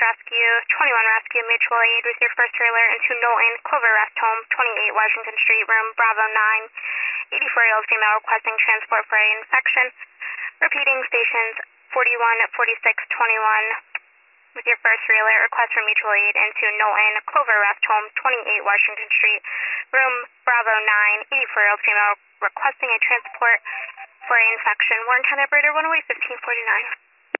Rescue, 21 Rescue Mutual Aid with your first trailer into Knowlton Clover Rest Home, 28 Washington Street, room Bravo 9. 84-year-old female requesting transport for infection. Repeating stations 41, 46, 21 with your first trailer. Request for mutual aid into Knowlton Clover Rest Home, 28 Washington Street, room Bravo 9. 84-year-old female requesting a transport for infection. Warren County Operator 108 1549.